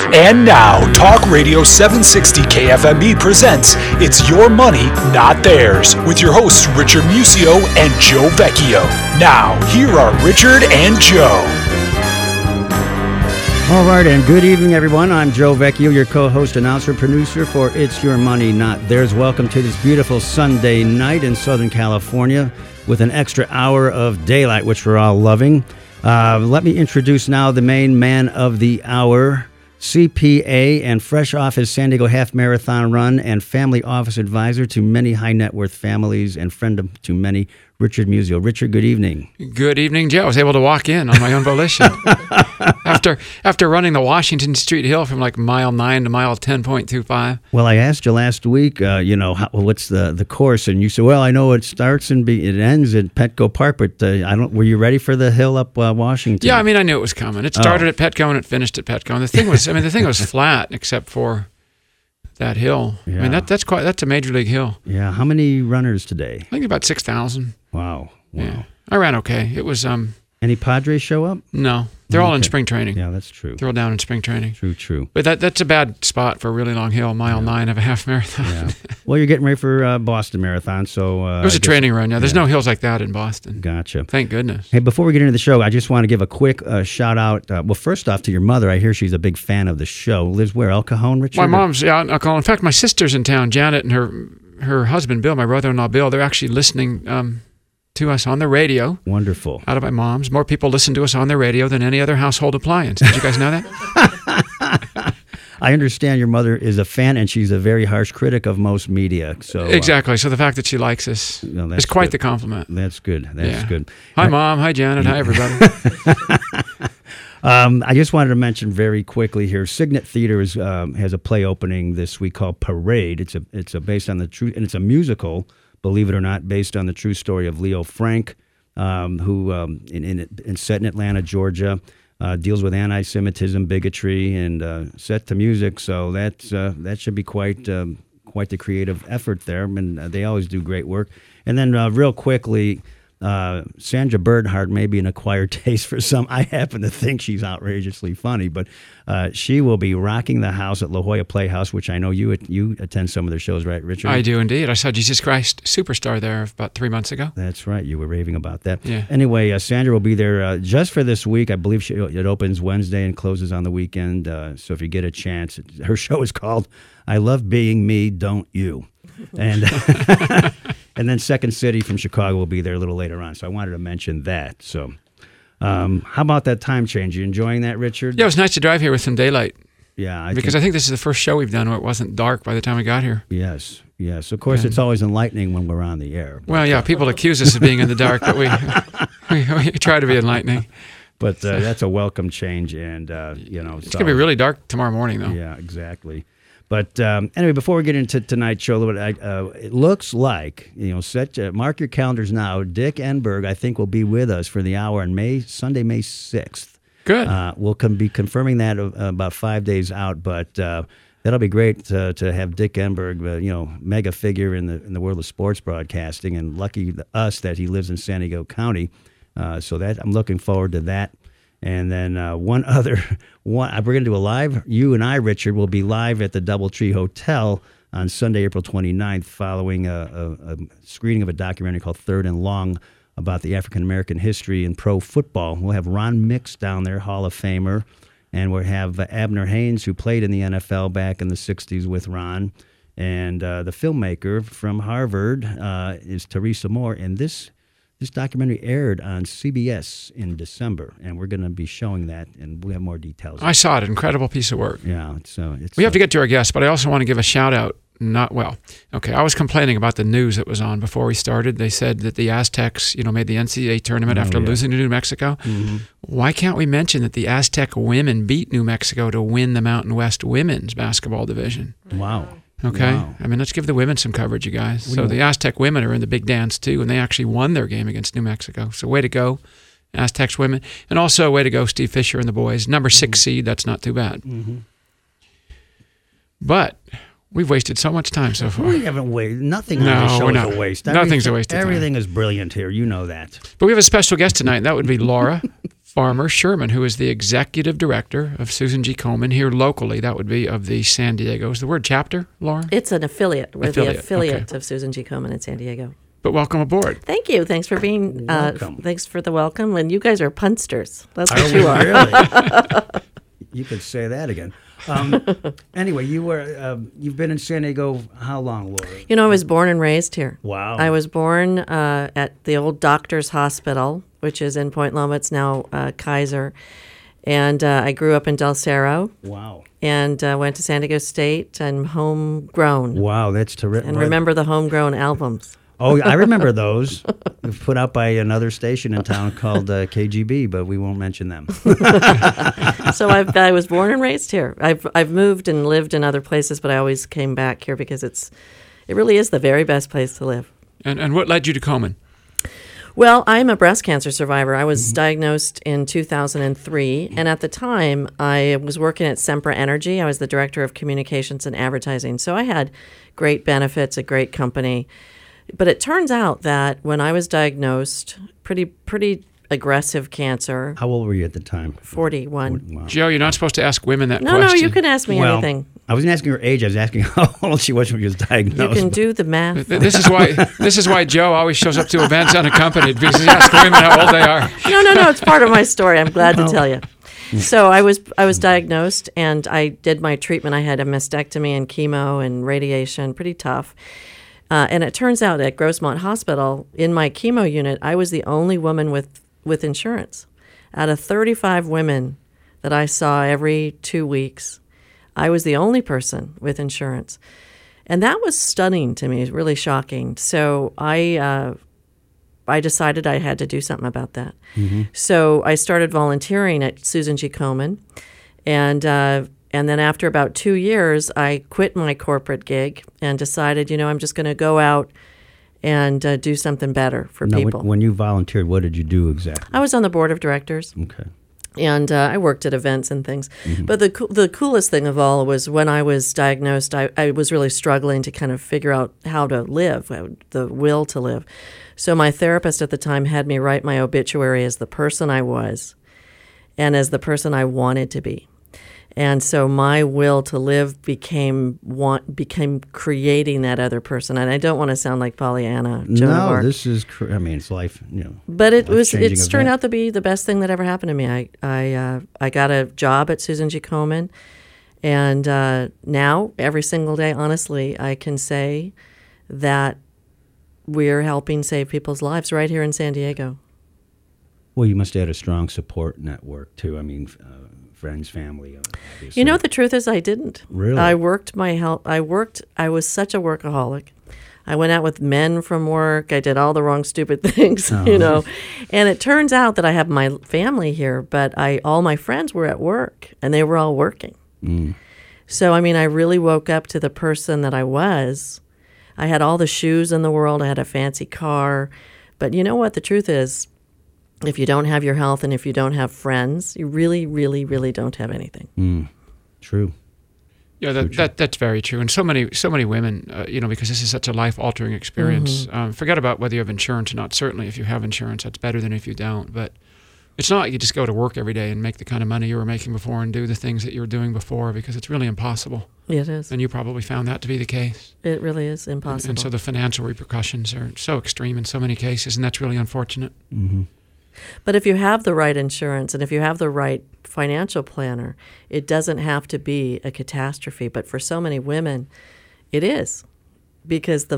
And now, Talk Radio 760 KFMB presents It's Your Money, Not Theirs, with your hosts Richard Musio and Joe Vecchio. Now, here are Richard and Joe. All right, and good evening, everyone. I'm Joe Vecchio, your co-host, announcer, producer for It's Your Money, Not Theirs. Welcome to this beautiful Sunday night in Southern California with an extra hour of daylight, which we're all loving. Let me introduce now the main man of the hour, CPA and fresh off his San Diego half marathon run and family office advisor to many high net worth families and friend to many, Richard Musio. Richard, good evening. Good evening, Joe. I was able to walk in on my own volition. After running the Washington Street Hill from like mile 9 to mile 10.25. Well, I asked you last week, what's the course, and you said, well, I know it starts and it ends at Petco Park, but were you ready for the hill up Washington? Yeah, I mean, I knew it was coming. It started at Petco and it finished at Petco. And the thing was flat except for that hill. Yeah. I mean, that's a major league hill. Yeah. How many runners today? I think about 6,000. Wow. Yeah. I ran okay. It was Any Padres show up? No. They're all in spring training. Yeah, that's true. They're all down in spring training. True. But that's a bad spot for a really long hill, mile 9 of a half marathon. Yeah. Well, you're getting ready for Boston Marathon, so... it was a training run, yeah. There's no hills like that in Boston. Gotcha. Thank goodness. Hey, before we get into the show, I just want to give a quick shout-out. Well, first off, to your mother. I hear she's a big fan of the show. Lives where? El Cajon, Richard? My mom's out in El Cajon. In fact, my sister's in town, Janet, and her husband, Bill, my brother-in-law, Bill, they're actually listening... to us on the radio. Wonderful. Out of my mom's. More people listen to us on the radio than any other household appliance. Did you guys know that? I understand your mother is a fan, and she's a very harsh critic of most media. So exactly. So the fact that she likes us is quite the compliment. That's good. That's good. Hi, Mom. Hi, Janet. Hi, everybody. I just wanted to mention very quickly here, Signet Theater has a play opening this week called Parade. It's based on the true, and it's a musical, believe it or not, based on the true story of Leo Frank, who set in Atlanta, Georgia, deals with anti-Semitism, bigotry, and set to music. So that should be quite the creative effort there, and they always do great work. And then real quickly, Sandra Bernhard may be an acquired taste for some. I happen to think she's outrageously funny, but she will be rocking the house at La Jolla Playhouse, which I know you attend some of their shows, right, Richard? I do indeed. I saw Jesus Christ Superstar there about 3 months ago. That's right. You were raving about that. Yeah. Anyway, Sandra will be there just for this week. I believe it opens Wednesday and closes on the weekend. So if you get a chance, her show is called I Love Being Me, Don't You? And and then Second City from Chicago will be there a little later on. So I wanted to mention that. So how about that time change? You enjoying that, Richard? Yeah, it was nice to drive here with some daylight. Yeah. I think this is the first show we've done where it wasn't dark by the time we got here. Yes. Of course, it's always enlightening when we're on the air. Well, yeah, people accuse us of being in the dark, but we try to be enlightening. But that's a welcome change. And, it's going to be really dark tomorrow morning, though. Yeah, exactly. But anyway, before we get into tonight's show, it looks like, mark your calendars now. Dick Enberg, I think, will be with us for the hour on Sunday, May 6th. Good. We'll be confirming that about 5 days out, but that'll be great to have Dick Enberg, mega figure in the world of sports broadcasting, and lucky us that he lives in San Diego County. So that I'm looking forward to that. And then we're going to do a live, you and I, Richard, will be live at the Doubletree Hotel on Sunday, April 29th, following a screening of a documentary called Third and Long about the African-American history in pro football. We'll have Ron Mix down there, Hall of Famer, and we'll have Abner Haynes, who played in the NFL back in the 60s with Ron, and the filmmaker from Harvard is Teresa Moore, and this documentary aired on CBS in December, and we're going to be showing that, and we have more details. I saw it. Incredible piece of work. Yeah. We have to get to our guests, but I also want to give a shout-out. I was complaining about the news that was on before we started. They said that the Aztecs, made the NCAA tournament after losing to New Mexico. Mm-hmm. Why can't we mention that the Aztec women beat New Mexico to win the Mountain West women's basketball division? Wow. Okay. Wow. I mean, let's give the women some coverage, you guys. So the Aztec women are in the big dance, too, and they actually won their game against New Mexico. So way to go, Aztecs women. And also way to go, Steve Fisher and the boys. Number 6 seed, that's not too bad. Mm-hmm. But we've wasted so much time so far. We haven't wasted. Nothing on this show is a waste. Nothing's a waste of time. Everything is brilliant here. You know that. But we have a special guest tonight, and that would be Laura Farmer Sherman, who is the executive director of Susan G. Komen here locally. That would be of the San Diego. Is the word chapter, Laura? It's an affiliate. We're the affiliate okay. of Susan G. Komen in San Diego. But welcome aboard. Thanks for being. Welcome. Thanks for the welcome. And you guys are punsters. That's what Are you we are. really? You could say that again. Anyway, you've been in San Diego how long, Laura? You know, I was born and raised here. Wow. I was born at the old Doctors Hospital, which is in Point Loma. It's now Kaiser. And I grew up in Del Cerro. Wow. And went to San Diego State and homegrown. Wow, that's terrific. And remember the homegrown albums. Oh, I remember those. Put out by another station in town called KGB, but we won't mention them. So I was born and raised here. I've moved and lived in other places, but I always came back here because it really is the very best place to live. And what led you to Komen? Well, I'm a breast cancer survivor. I was diagnosed in 2003, and at the time, I was working at Sempra Energy. I was the director of communications and advertising, so I had great benefits, a great company. But it turns out that when I was diagnosed, pretty aggressive cancer. How old were you at the time? 41. Wow. Joe, you're not supposed to ask women that No, question. you can ask me anything. I wasn't asking her age. I was asking how old she was when she was diagnosed. You can do the math. This is why Joe always shows up to events unaccompanied, because he asks women how old they are. No. It's part of my story. I'm glad to tell you. So I was diagnosed, and I did my treatment. I had a mastectomy and chemo and radiation, pretty tough. And it turns out at Grossmont Hospital, in my chemo unit, I was the only woman with insurance. Out of 35 women that I saw every 2 weeks, I was the only person with insurance. And that was stunning to me, really shocking. So I decided I had to do something about that. Mm-hmm. So I started volunteering at Susan G. Komen, and then after about 2 years, I quit my corporate gig and decided, I'm just going to go out and do something better for people. When you volunteered, what did you do exactly? I was on the board of directors. Okay. And I worked at events and things. Mm-hmm. But the coolest thing of all was when I was diagnosed, I was really struggling to kind of figure out how to live, the will to live. So my therapist at the time had me write my obituary as the person I was and as the person I wanted to be. And so my will to live became creating that other person. And I don't want to sound like Pollyanna. No, this is. It's life. But it's turned out to be the best thing that ever happened to me. I got a job at Susan G. Komen, and now every single day, honestly, I can say that we're helping save people's lives right here in San Diego. Well, you must have had a strong support network too. Friends, family, obviously. The truth is I didn't. Really? I was such a workaholic. I went out with men from work. I did all the wrong stupid things, And it turns out that I have my family here, but all my friends were at work, and they were all working. Mm. So, I really woke up to the person that I was. I had all the shoes in the world. I had a fancy car. But you know what? The truth is, if you don't have your health and if you don't have friends, you really, really, really don't have anything. True. Yeah, that's very true. And so many women, because this is such a life-altering experience. Mm-hmm. Forget about whether you have insurance or not. Certainly, if you have insurance, that's better than if you don't. But it's not like you just go to work every day and make the kind of money you were making before and do the things that you were doing before, because it's really impossible. It is. And you probably found that to be the case. It really is impossible. And so the financial repercussions are so extreme in so many cases, and that's really unfortunate. Mm-hmm. But if you have the right insurance and if you have the right financial planner, it doesn't have to be a catastrophe. But for so many women, it is. Because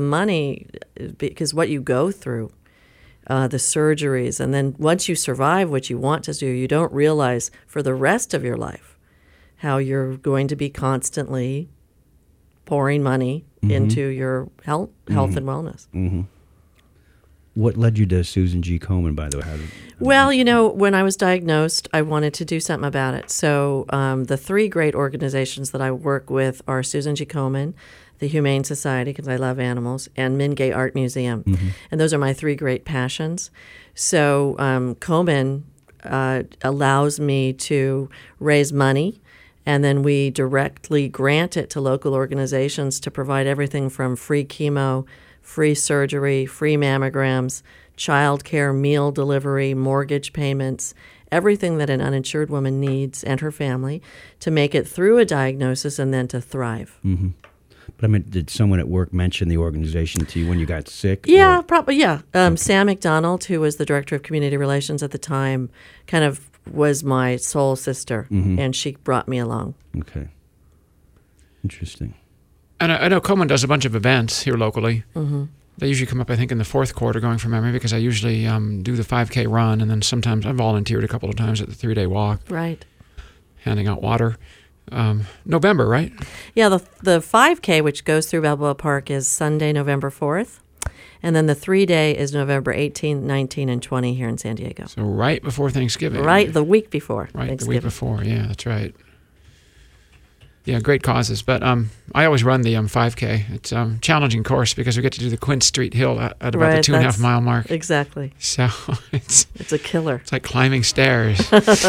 what you go through, the surgeries, and then once you survive what you want to do, you don't realize for the rest of your life how you're going to be constantly pouring money into your health and wellness. Mm-hmm. What led you to Susan G. Komen, by the way? Well, when I was diagnosed, I wanted to do something about it. So the three great organizations that I work with are Susan G. Komen, the Humane Society, because I love animals, and Mingay Art Museum. Mm-hmm. And those are my three great passions. So Komen allows me to raise money, and then we directly grant it to local organizations to provide everything from free chemo, free surgery, free mammograms, child care, meal delivery, mortgage payments, everything that an uninsured woman needs and her family to make it through a diagnosis and then to thrive. Mm-hmm. But I mean, did someone at work mention the organization to you when you got sick? Yeah, probably, yeah. Sam McDonald, who was the director of community relations at the time, kind of was my soul sister, and she brought me along. Okay. Interesting. And I know Komen does a bunch of events here locally. Mm-hmm. They usually come up, I think, in the fourth quarter, going from memory, because I usually do the 5K run, and then sometimes I volunteered a couple of times at the 3-day walk. Right. Handing out water. November, right? Yeah, the 5K, which goes through Balboa Park, is Sunday, November 4th. And then the 3-day is November 18, 19, and 20 here in San Diego. So right before Thanksgiving. Right, the week before Right, Thanksgiving. the week before. Yeah, that's right. Yeah, great causes. But I always run the 5K. It's a challenging course because we get to do the Quince Street Hill at about the 2.5 mile mark. Exactly. So it's a killer. It's like climbing stairs.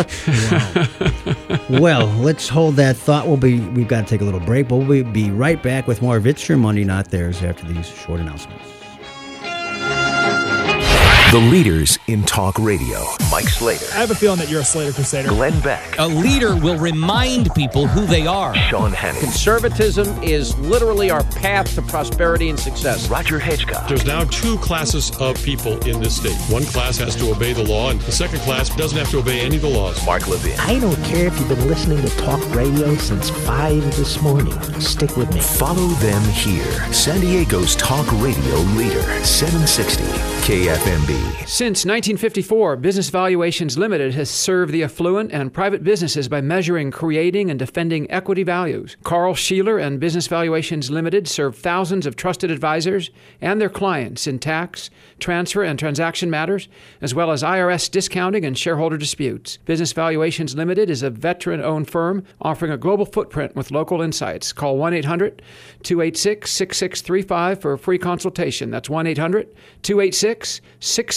Well, let's hold that thought. We've got to take a little break. We'll be right back with more of It's Your Money, Not Theirs after these short announcements. The leaders in talk radio. Mike Slater. I have a feeling that you're a Slater Crusader. Glenn Beck. A leader will remind people who they are. Sean Hannity. Conservatism is literally our path to prosperity and success. Roger Hedgecock. There's now two classes of people in this state. One class has to obey the law, and the second class doesn't have to obey any of the laws. Mark Levin. I don't care if you've been listening to talk radio since 5 this morning. Stick with me. Follow them here. San Diego's talk radio leader, 760 KFMB. Since 1954, Business Valuations Limited has served the affluent and private businesses by measuring, creating, and defending equity values. Carl Sheeler and Business Valuations Limited serve thousands of trusted advisors and their clients in tax, transfer, and transaction matters, as well as IRS discounting and shareholder disputes. Business Valuations Limited is a veteran-owned firm offering a global footprint with local insights. Call 1-800-286-6635 for a free consultation. That's 1-800-286-6635.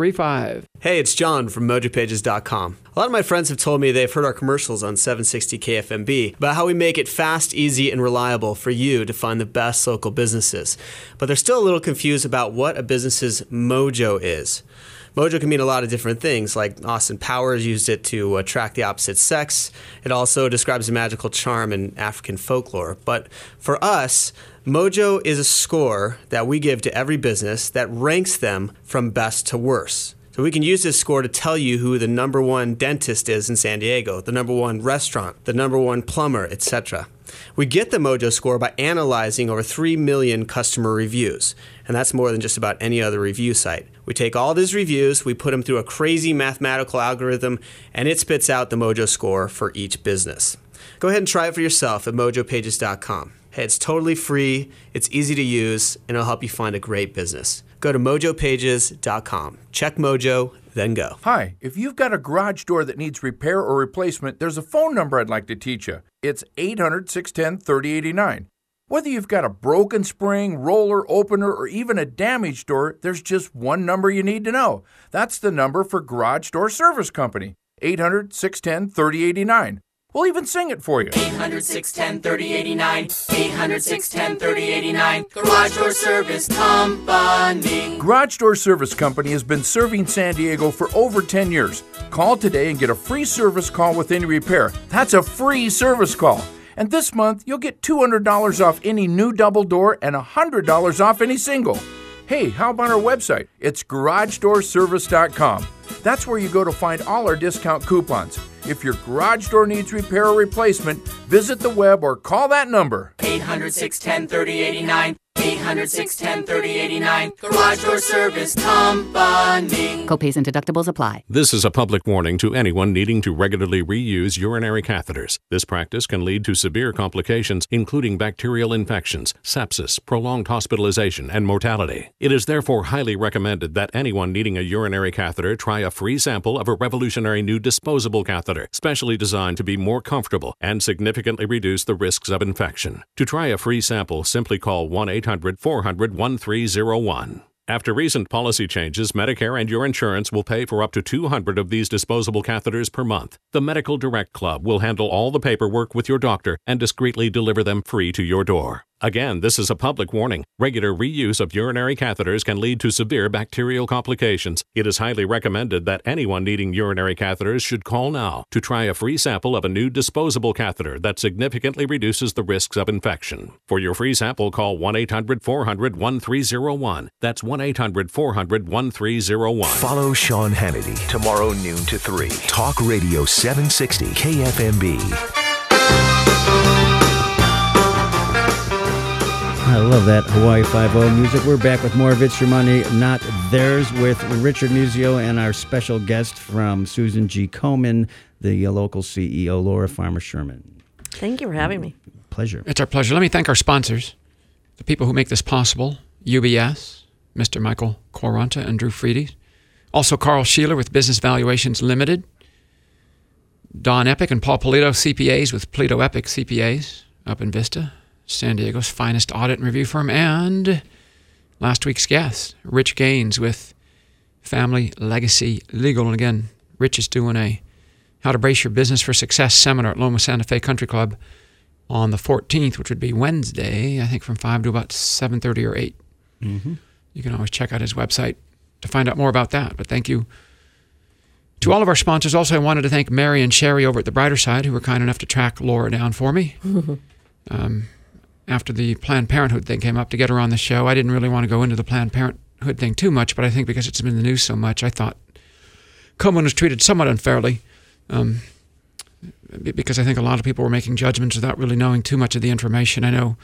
Hey, it's John from MojoPages.com. A lot of my friends have told me they've heard our commercials on 760 KFMB about how we make it fast, easy, and reliable for you to find the best local businesses. But they're still a little confused about what a business's mojo is. Mojo can mean a lot of different things, like Austin Powers used it to attract the opposite sex. It also describes a magical charm in African folklore. But for us, Mojo is a score that we give to every business that ranks them from best to worst. So we can use this score to tell you who the number one dentist is in San Diego, the number one restaurant, the number one plumber, etc. We get the Mojo score by analyzing over 3 million customer reviews, and that's more than just about any other review site. We take all these reviews, we put them through a crazy mathematical algorithm, and it spits out the Mojo score for each business. Go ahead and try it for yourself at mojopages.com. Hey, it's totally free, it's easy to use, and it'll help you find a great business. Go to mojopages.com. Check Mojo, then go. Hi, if you've got a garage door that needs repair or replacement, there's a phone number I'd like to teach you. It's 800-610-3089. Whether you've got a broken spring, roller, opener, or even a damaged door, there's just one number you need to know. That's the number for Garage Door Service Company, 800-610-3089. We'll even sing it for you. 800-610-3089. 800-610-3089. Garage Door Service Company. Garage Door Service Company has been serving San Diego for over 10 years. Call today and get a free service call with any repair. That's a free service call. And this month, you'll get $200 off any new double door and $100 off any single. Hey, how about our website? It's GarageDoorService.com. That's where you go to find all our discount coupons. If your garage door needs repair or replacement, visit the web or call that number. 800-610-3089. 800-610-3089. Garage Door Service Company. Copays and deductibles apply. This is a public warning to anyone needing to regularly reuse urinary catheters. This practice can lead to severe complications, including bacterial infections, sepsis, prolonged hospitalization, and mortality. It is therefore highly recommended that anyone needing a urinary catheter try a free sample of a revolutionary new disposable catheter, specially designed to be more comfortable and significantly reduce the risks of infection. To try a free sample, simply call 1-800-400-1301. After recent policy changes, Medicare and your insurance will pay for up to 200 of these disposable catheters per month. The Medical Direct Club will handle all the paperwork with your doctor and discreetly deliver them free to your door. Again, this is a public warning. Regular reuse of urinary catheters can lead to severe bacterial complications. It is highly recommended that anyone needing urinary catheters should call now to try a free sample of a new disposable catheter that significantly reduces the risks of infection. For your free sample, call 1-800-400-1301. That's 1-800-400-1301. Follow Sean Hannity tomorrow noon to 3. Talk Radio 760 KFMB. I love that Hawaii Five-0 music. We're back with more of It's Your Money, Not Theirs, with Richard Musio and our special guest from Susan G. Komen, the local CEO, Laura Farmer-Sherman. Thank you for having me. Pleasure. It's our pleasure. Let me thank our sponsors, the people who make this possible, UBS, Mr. Michael Quaranta and Drew Freedy. Also Carl Sheeler with Business Valuations Limited. Don Epic and Paul Polito, CPAs with Polito Epic CPAs up in Vista. San Diego's finest audit and review firm, and last week's guest, Rich Gaines with Family Legacy Legal. And again, Rich is doing a How to Brace Your Business for Success seminar at Loma Santa Fe Country Club on the 14th, which would be Wednesday, I think from 5 to about 7:30 or 8. Mm-hmm. You can always check out his website to find out more about that. But thank you to all of our sponsors. Also, I wanted to thank Mary and Sherry over at The Brighter Side, who were kind enough to track Laura down for me. After the Planned Parenthood thing came up to get her on the show, I didn't really want to go into the Planned Parenthood thing too much, but I think because it's been in the news so much, I thought Komen was treated somewhat unfairly, because I think a lot of people were making judgments without really knowing too much of the information. I know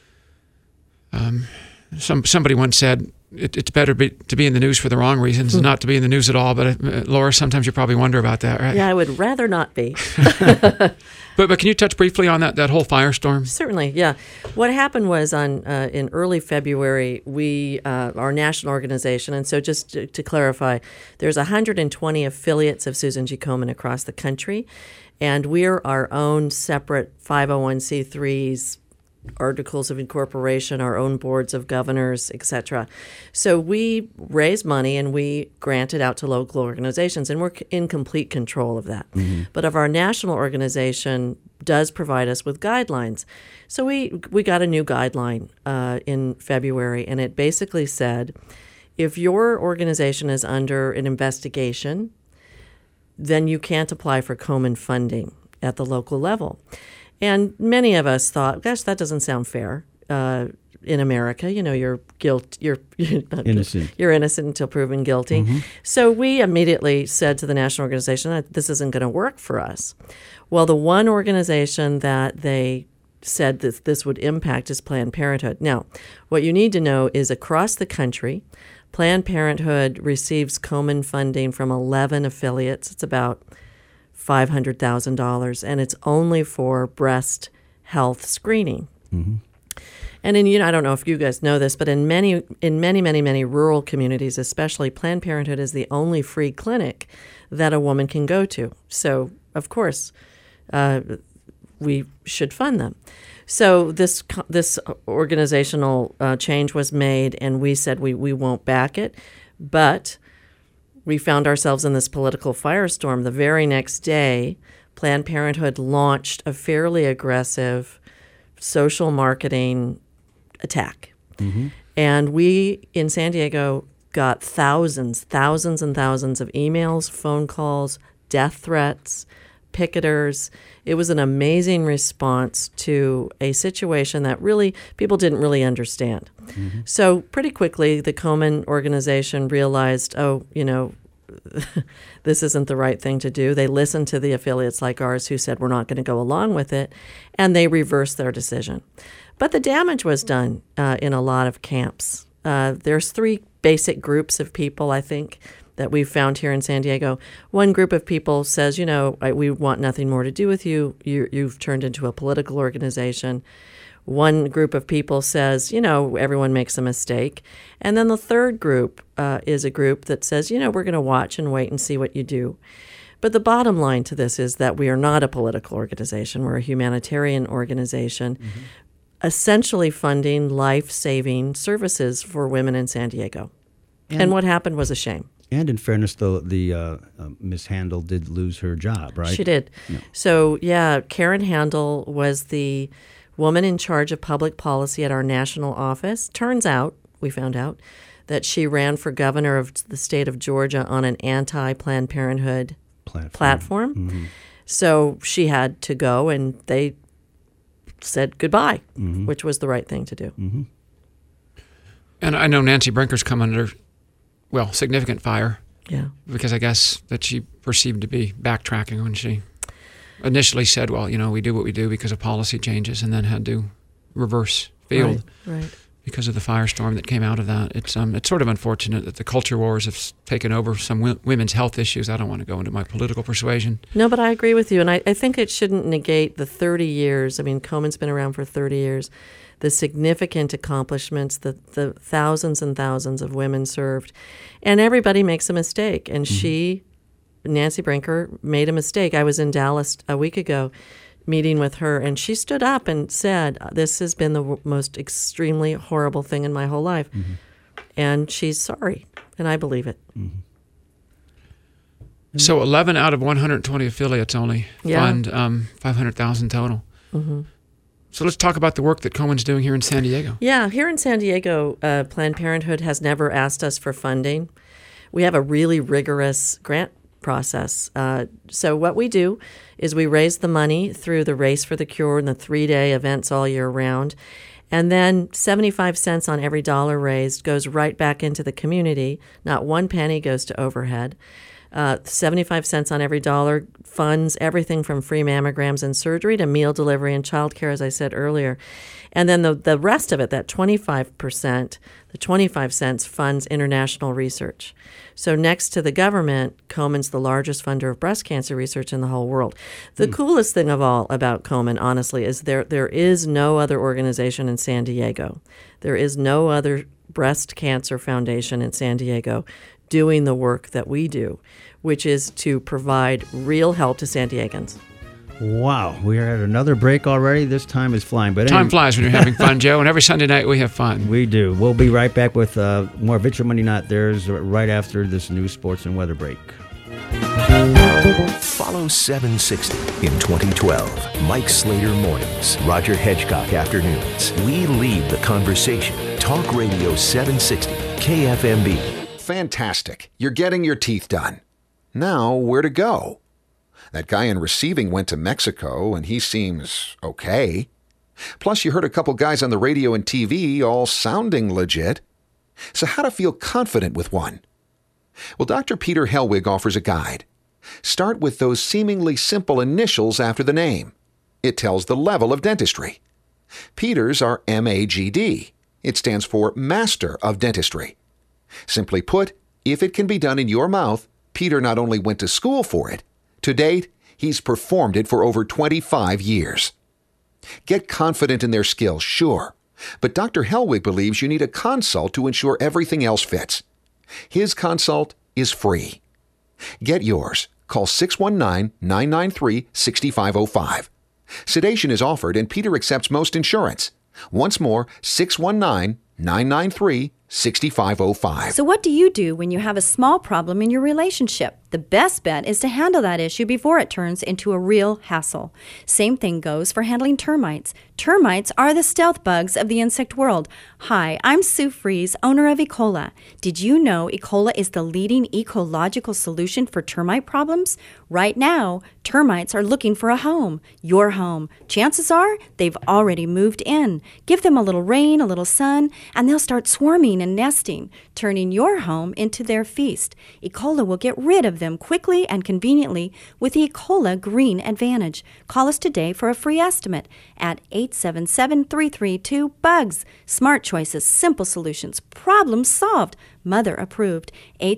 somebody once said it's better to be in the news for the wrong reasons than not to be in the news at all, but Laura, sometimes you probably wonder about that, right? Yeah, I would rather not be. But can you touch briefly on that whole firestorm? Certainly, yeah. What happened was in early February, our national organization, and so just to clarify, there's 120 affiliates of Susan G. Komen across the country, and we're our own separate 501c3s, articles of incorporation, our own boards of governors, etc. So we raise money and we grant it out to local organizations, and we're in complete control of that. Mm-hmm. But our national organization does provide us with guidelines. So we got a new guideline in February, and it basically said, if your organization is under an investigation, then you can't apply for Komen funding at the local level. And many of us thought, gosh, that doesn't sound fair. In America, you're innocent. You're innocent until proven guilty. Mm-hmm. So we immediately said to the national organization that this isn't going to work for us. Well, the one organization that they said that this would impact is Planned Parenthood. Now, what you need to know is across the country, Planned Parenthood receives Komen funding from 11 affiliates. It's about $500,000, and it's only for breast health screening. Mm-hmm. And I don't know if you guys know this, but in many rural communities, especially, Planned Parenthood is the only free clinic that a woman can go to. So, of course, we should fund them. So this organizational change was made, and we said we won't back it, but we found ourselves in this political firestorm. The very next day, Planned Parenthood launched a fairly aggressive social marketing attack. Mm-hmm. And we, in San Diego, got thousands and thousands of emails, phone calls, death threats, picketers. It was an amazing response to a situation that really people didn't really understand. Mm-hmm. So pretty quickly, the Komen organization realized, this isn't the right thing to do. They listened to the affiliates like ours who said we're not going to go along with it, and they reversed their decision. But the damage was done in a lot of camps. There's 3 basic groups of people, I think, that we've found here in San Diego. One group of people says, we want nothing more to do with you. You've turned into a political organization. One group of people says, everyone makes a mistake. And then the third group is a group that says, we're going to watch and wait and see what you do. But the bottom line to this is that we are not a political organization. We're a humanitarian organization, mm-hmm. essentially funding life-saving services for women in San Diego. And what happened was a shame. And in fairness, the Miss Handel did lose her job, right? She did. Yeah. So, Karen Handel was the woman in charge of public policy at our national office. Turns out, we found out, that she ran for governor of the state of Georgia on an anti-Planned Parenthood platform. Mm-hmm. So she had to go, and they said goodbye, which was the right thing to do. Mm-hmm. And I know Nancy Brinker's come under, significant fire. Yeah. Because I guess that she perceived to be backtracking when she initially said, we do what we do because of policy changes, and then had to reverse field. Right. Because of the firestorm that came out of that. It's sort of unfortunate that the culture wars have taken over some women's health issues. I don't want to go into my political persuasion. No, but I agree with you, and I think it shouldn't negate the 30 years. I mean, Komen's been around for 30 years. The significant accomplishments, the thousands and thousands of women served. And everybody makes a mistake, and Nancy Brinker, made a mistake. I was in Dallas a week ago meeting with her, and she stood up and said, this has been the most extremely horrible thing in my whole life. Mm-hmm. And she's sorry, and I believe it. Mm-hmm. So 11 out of 120 affiliates only fund $500,000 total. Mm-hmm. So let's talk about the work that Komen's doing here in San Diego. Yeah, here in San Diego, Planned Parenthood has never asked us for funding. We have a really rigorous grant process. So what we do is we raise the money through the Race for the Cure and the 3-day events all year round. And then 75 cents on every dollar raised goes right back into the community. Not one penny goes to overhead. 75 cents on every dollar funds everything from free mammograms and surgery to meal delivery and childcare, as I said earlier. And then the rest of it, that 25%, the 25 cents funds international research. So next to the government, Komen's the largest funder of breast cancer research in the whole world. The coolest thing of all about Komen, honestly, is there is no other organization in San Diego. There is no other breast cancer foundation in San Diego doing the work that we do, which is to provide real help to San Diegans. Wow, we are at another break already. This time is flying. But time flies when you're having fun, Joe, and every Sunday night we have fun. We do. We'll be right back with more It's Your Money Not Theirs right after this news, sports, and weather break. Follow 760 in 2012. Mike Slater mornings, Roger Hedgecock afternoons. We lead the conversation. Talk Radio 760, KFMB. Fantastic. You're getting your teeth done. Now, where to go? That guy in receiving went to Mexico, and he seems okay. Plus, you heard a couple guys on the radio and TV all sounding legit. So how to feel confident with one? Well, Dr. Peter Hellwig offers a guide. Start with those seemingly simple initials after the name. It tells the level of dentistry. Peter's are MAGD. It stands for Master of Dentistry. Simply put, if it can be done in your mouth, Peter not only went to school for it, to date, he's performed it for over 25 years. Get confident in their skills, sure, but Dr. Hellwig believes you need a consult to ensure everything else fits. His consult is free. Get yours. Call 619-993-6505. Sedation is offered and Peter accepts most insurance. Once more, 619-993-6505. So what do you do when you have a small problem in your relationship? The best bet is to handle that issue before it turns into a real hassle. Same thing goes for handling termites. Termites are the stealth bugs of the insect world. Hi, I'm Sue Fries, owner of Ecola. Did you know Ecola is the leading ecological solution for termite problems? Right now, termites are looking for a home, your home. Chances are they've already moved in. Give them a little rain, a little sun, and they'll start swarming and nesting, turning your home into their feast. Ecola will get rid of them quickly and conveniently with the Ecola Green Advantage. Call us today for a free estimate at 877-332-BUGS. Smart choices, simple solutions, problem solved, mother approved.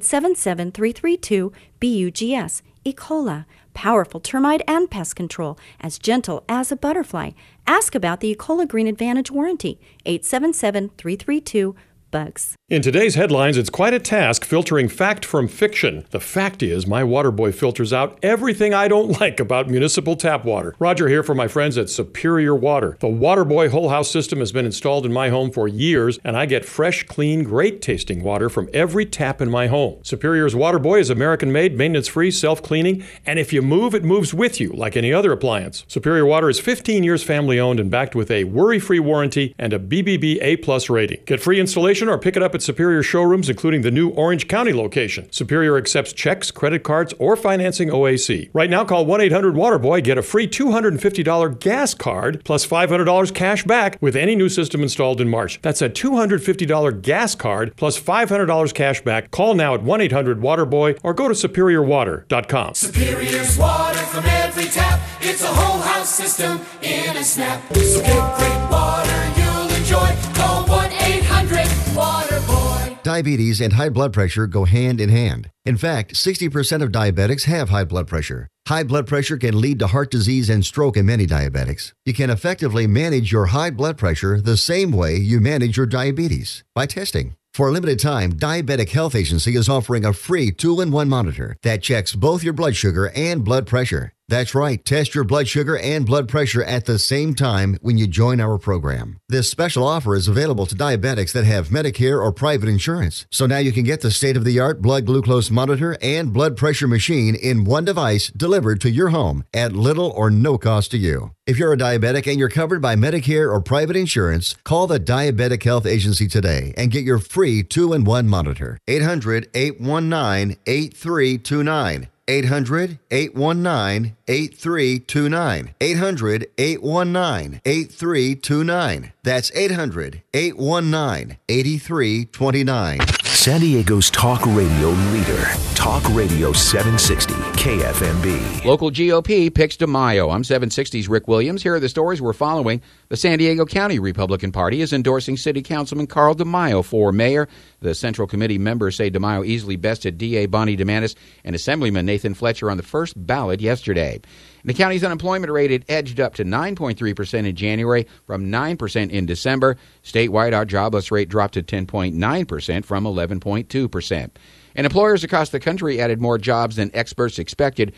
877-332-BUGS. Ecola, powerful termite and pest control, as gentle as a butterfly. Ask about the Ecola Green Advantage warranty. 877-332-BUGS. bugs. In today's headlines, it's quite a task filtering fact from fiction. The fact is, my Waterboy filters out everything I don't like about municipal tap water. Roger here for my friends at Superior Water. The Waterboy whole house system has been installed in my home for years, and I get fresh, clean, great-tasting water from every tap in my home. Superior's Waterboy is American-made, maintenance-free, self-cleaning, and if you move, it moves with you, like any other appliance. Superior Water is 15 years family-owned and backed with a worry-free warranty and a BBB A+ rating. Get free installation or pick it up at Superior showrooms, including the new Orange County location. Superior accepts checks, credit cards, or financing OAC. Right now, call 1-800-WATERBOY. Get a free $250 gas card plus $500 cash back with any new system installed in March. That's a $250 gas card plus $500 cash back. Call now at 1-800-WATERBOY or go to superiorwater.com. Superior's water from every tap. It's a whole house system in a snap. So get great water you'll enjoy. Call 1-800-WATERBOY. Diabetes and high blood pressure go hand in hand. In fact, 60% of diabetics have high blood pressure. High blood pressure can lead to heart disease and stroke in many diabetics. You can effectively manage your high blood pressure the same way you manage your diabetes, by testing. For a limited time, Diabetic Health Agency is offering a free 2-in-1 monitor that checks both your blood sugar and blood pressure. That's right, test your blood sugar and blood pressure at the same time when you join our program. This special offer is available to diabetics that have Medicare or private insurance. So now you can get the state-of-the-art blood glucose monitor and blood pressure machine in one device delivered to your home at little or no cost to you. If you're a diabetic and you're covered by Medicare or private insurance, call the Diabetic Health Agency today and get your free 2-in-1 monitor. 800-819-8329. 800-819-8329. 800-819-8329. That's 800-819-8329. San Diego's talk radio leader. Talk Radio 760 KFMB. Local GOP picks DeMaio. I'm 760's Rick Williams. Here are the stories we're following. The San Diego County Republican Party is endorsing City Councilman Carl DeMaio for mayor. The Central Committee members say DeMaio easily bested DA Bonnie DeMantis and Assemblyman Nathan Fletcher on the first ballot yesterday. The county's unemployment rate had edged up to 9.3% in January from 9% in December. Statewide, our jobless rate dropped to 10.9% from 11.2%. And employers across the country added more jobs than experts expected,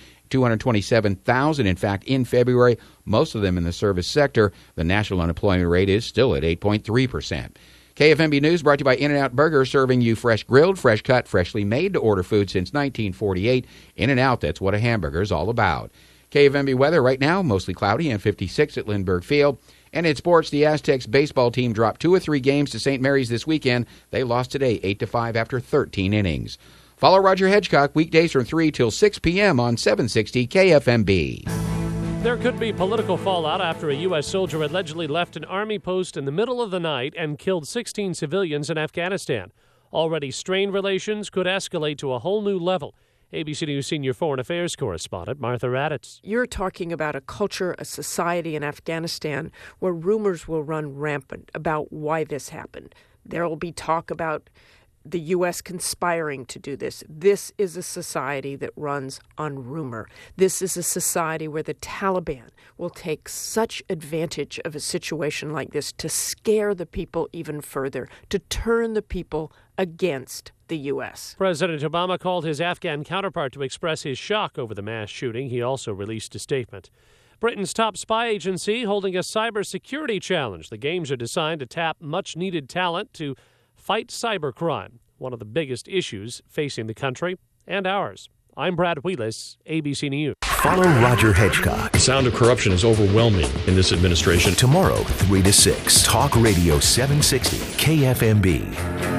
227,000, in fact, in February, most of them in the service sector. The national unemployment rate is still at 8.3%. KFMB News brought to you by In-N-Out Burger, serving you fresh grilled, fresh cut, freshly made-to-order food since 1948. In-N-Out, that's what a hamburger is all about. KFMB weather right now, mostly cloudy and 56 at Lindbergh Field. And in sports, the Aztecs baseball team dropped 2 of 3 games to St. Mary's this weekend. They lost today 8-5 after 13 innings. Follow Roger Hedgecock weekdays from 3 till 6 p.m. on 760 KFMB. There could be political fallout after a U.S. soldier allegedly left an army post in the middle of the night and killed 16 civilians in Afghanistan. Already strained relations could escalate to a whole new level. ABC News senior foreign affairs correspondent Martha Raddatz. You're talking about a culture, a society in Afghanistan where rumors will run rampant about why this happened. There will be talk about the U.S. conspiring to do this. This is a society that runs on rumor. This is a society where the Taliban will take such advantage of a situation like this to scare the people even further, to turn the people against the U.S. President Obama called his Afghan counterpart to express his shock over the mass shooting. He also released a statement. Britain's top spy agency holding a cybersecurity challenge. The games are designed to tap much-needed talent to fight cybercrime, one of the biggest issues facing the country and ours. I'm Brad Wheelis, ABC News. Follow Roger Hedgecock. The sound of corruption is overwhelming in this administration. Tomorrow, 3 to 6. Talk Radio 760 KFMB.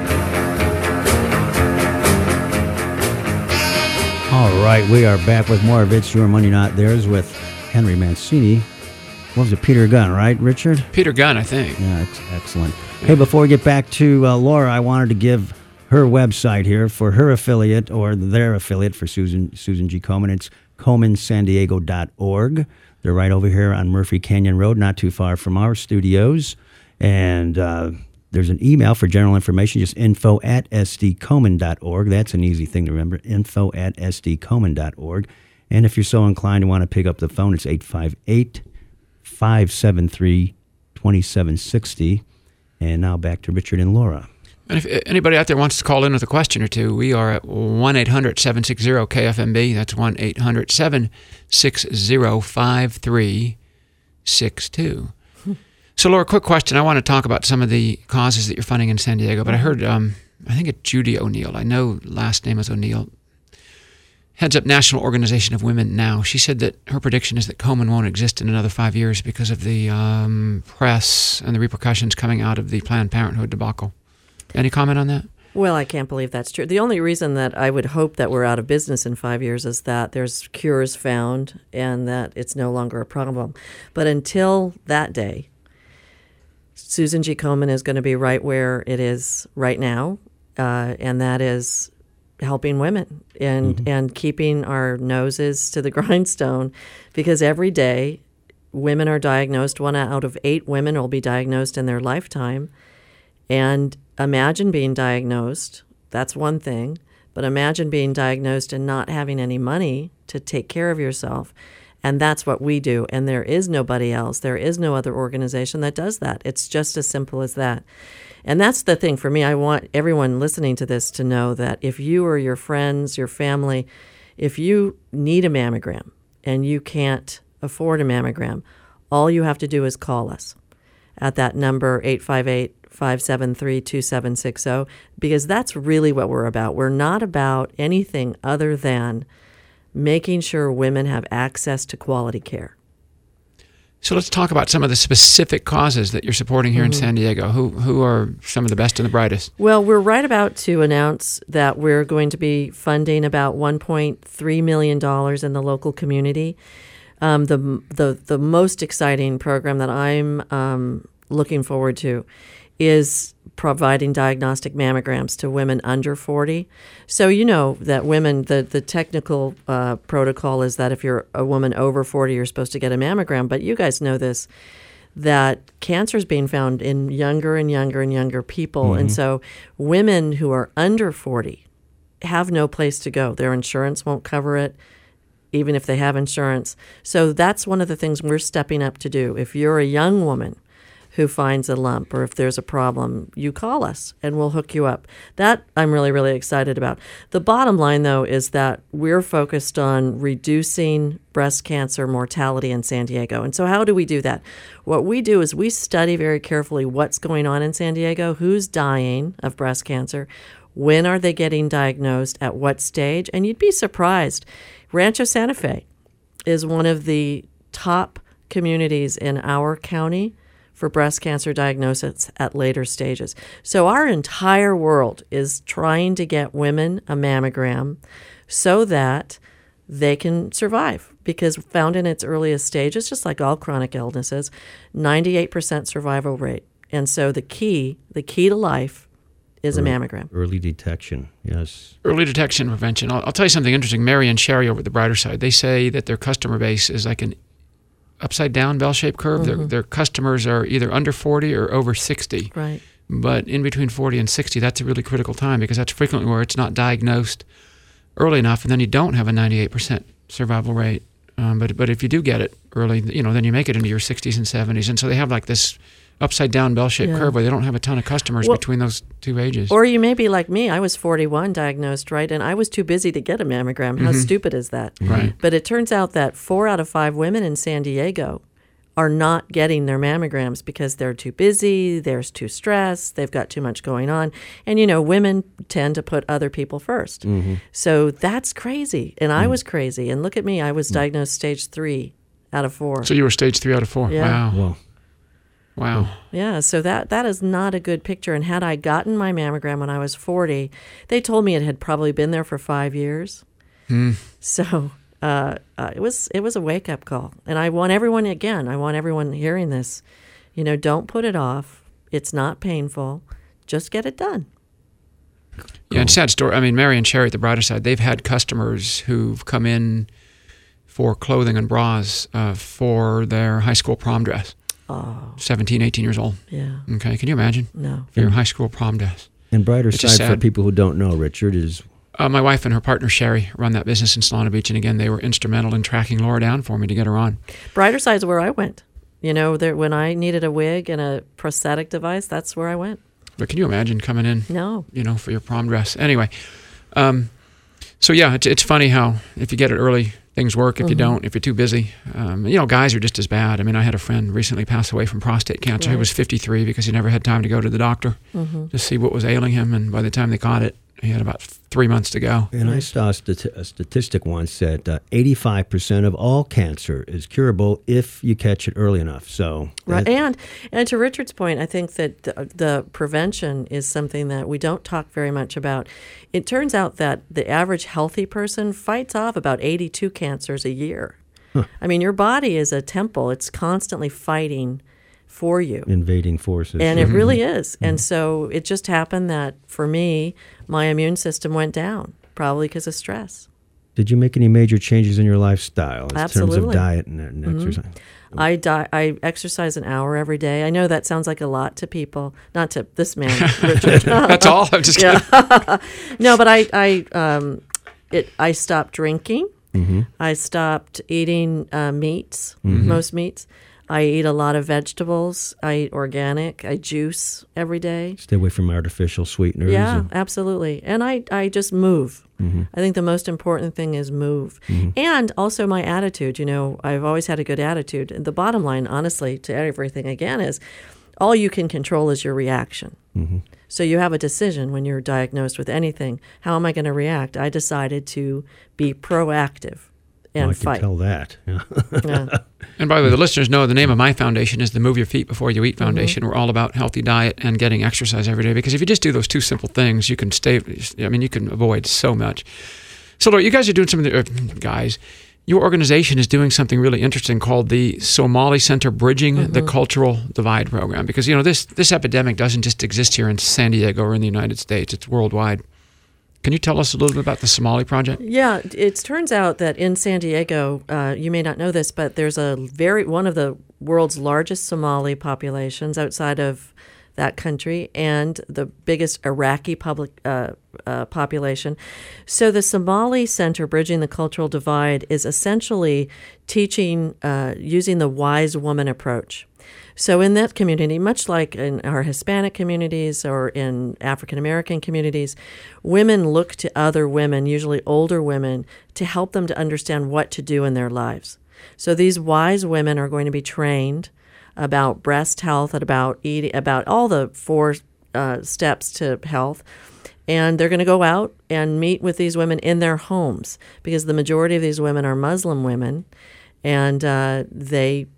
All right, we are back with more of It's Your Money Not Theirs with Henry Mancini. What was it, Peter Gunn, right, Richard? Peter Gunn, I think. Yeah, excellent. Hey, before we get back to Laura, I wanted to give her website here for her affiliate or their affiliate for Susan G. Komen. It's KomenSanDiego.org. They're right over here on Murphy Canyon Road, not too far from our studios. And there's an email for general information, just info@sdkomen.org. That's an easy thing to remember, info@sdkomen.org. And if you're so inclined to want to pick up the phone, it's 858-573-2760. And now back to Richard and Laura. And if anybody out there wants to call in with a question or two, we are at 1-800-760-KFMB. That's 1-800-760-5362. So, Laura, quick question. I want to talk about some of the causes that you're funding in San Diego, but I heard, I think it's Judy O'Neill. I know last name is O'Neill. Heads up National Organization of Women Now. She said that her prediction is that Komen won't exist in another 5 years because of the press and the repercussions coming out of the Planned Parenthood debacle. Any comment on that? Well, I can't believe that's true. The only reason that I would hope that we're out of business in 5 years is that there's cures found and that it's no longer a problem. But until that day, Susan G. Komen is going to be right where it is right now, and that is helping women and keeping our noses to the grindstone, because every day women are diagnosed. 1 out of 8 women will be diagnosed in their lifetime. And imagine being diagnosed. That's one thing. But imagine being diagnosed and not having any money to take care of yourself. And that's what we do. And there is nobody else. There is no other organization that does that. It's just as simple as that. And that's the thing for me. I want everyone listening to this to know that if you or your friends, your family, if you need a mammogram and you can't afford a mammogram, all you have to do is call us at that number, 858-573-2760, because that's really what we're about. We're not about anything other than making sure women have access to quality care. So let's talk about some of the specific causes that you're supporting here in San Diego. Who are some of the best and the brightest? Well, we're right about to announce that we're going to be funding about $1.3 million in the local community. The most exciting program that I'm looking forward to is providing diagnostic mammograms to women under 40. So you know that women, the technical protocol is that if you're a woman over 40, you're supposed to get a mammogram. But you guys know this, that cancer is being found in younger and younger and younger people. And so women who are under 40 have no place to go. Their insurance won't cover it, even if they have insurance. So that's one of the things we're stepping up to do. If you're a young woman who finds a lump or if there's a problem, you call us and we'll hook you up. That I'm really, really excited about. The bottom line, though, is that we're focused on reducing breast cancer mortality in San Diego. And so how do we do that? What we do is we study very carefully what's going on in San Diego, who's dying of breast cancer, when are they getting diagnosed, at what stage, and you'd be surprised. Rancho Santa Fe is one of the top communities in our county for breast cancer diagnosis at later stages. So our entire world is trying to get women a mammogram so that they can survive, because found in its earliest stages, just like all chronic illnesses, 98% survival rate. And so the key to life is a mammogram. Early detection, yes. Early detection and prevention. I'll tell you something interesting. Mary and Sherry over at the Brighter Side, they say that their customer base is like an upside-down bell-shaped curve. Their customers are either under 40 or over 60. Right. But in between 40 and 60, that's a really critical time, because that's frequently where it's not diagnosed early enough, and then you don't have a 98% survival rate. But if you do get it early, then you make it into your 60s and 70s. And so they have like this upside-down bell-shaped curve where they don't have a ton of customers between those two ages. Or you may be like me. I was 41 diagnosed, right? And I was too busy to get a mammogram. How stupid is that? Right. But it turns out that 4 out of 5 women in San Diego are not getting their mammograms because they're too busy, they're too stressed, they've got too much going on. And, women tend to put other people first. So that's crazy. And I was crazy. And look at me. I was diagnosed stage 3 out of 4. So you were stage 3 out of 4. Yeah. Wow. Yeah, so that is not a good picture. And had I gotten my mammogram when I was 40, they told me it had probably been there for 5 years. So it was a wake-up call. And I want everyone hearing this, don't put it off. It's not painful. Just get it done. Yeah, and sad story. I mean, Mary and Sherry at the Brighter Side, they've had customers who've come in for clothing and bras for their high school prom dress. Oh. 17, 18 years old. Yeah. Okay, can you imagine? No. For your high school prom dress. And Brighter Side, for people who don't know, Richard, is... my wife and her partner, Sherry, run that business in Solana Beach, and again, they were instrumental in tracking Laura down for me to get her on. Brighter Side's where I went. When I needed a wig and a prosthetic device, that's where I went. But can you imagine coming in? No. For your prom dress. Anyway, so yeah, it's funny how if you get it early, things work. If you don't, if you're too busy, guys are just as bad. I mean, I had a friend recently pass away from prostate cancer. He was 53 because he never had time to go to the doctor to see what was ailing him. And by the time they caught it, he had about 3 months to go. And I saw a statistic once that 85% of all cancer is curable if you catch it early enough. So right, and to Richard's point, I think that the prevention is something that we don't talk very much about. It turns out that the average healthy person fights off about 82 cancers a year. I mean, your body is a temple; it's constantly fighting for you. Invading forces. And it really is. And so it just happened that for me, my immune system went down, probably because of stress. Did you make any major changes in your lifestyle in terms of diet and exercise? I exercise an hour every day. I know that sounds like a lot to people, not to this man, Richard. That's all? I'm just kidding. No, but I stopped drinking. I stopped eating meats, most meats. I eat a lot of vegetables. I eat organic. I juice every day. Stay away from artificial sweeteners. Yeah, absolutely. And I just move. I think the most important thing is move. And also my attitude. I've always had a good attitude. And the bottom line, honestly, to everything again is all you can control is your reaction. So you have a decision when you're diagnosed with anything. How am I going to react? I decided to be proactive. And I can tell that. Yeah. And by the way, the listeners know the name of my foundation is the Move Your Feet Before You Eat Foundation. We're all about healthy diet and getting exercise every day, because if you just do those two simple things, you can you can avoid so much. So, Laura, you guys are doing something, guys, your organization is doing something really interesting called the Somali Center Bridging the Cultural Divide program, because, this epidemic doesn't just exist here in San Diego or in the United States, it's worldwide. Can you tell us a little bit about the Somali Project? Yeah, it turns out that in San Diego, you may not know this, but there's one of the world's largest Somali populations outside of that country, and the biggest Iraqi population. So the Somali Center Bridging the Cultural Divide is essentially teaching using the wise woman approach. So in that community, much like in our Hispanic communities or in African American communities, women look to other women, usually older women, to help them to understand what to do in their lives. So these wise women are going to be trained about breast health, about eating, about all the 4 steps to health. And they're going to go out and meet with these women in their homes, because the majority of these women are Muslim women, and they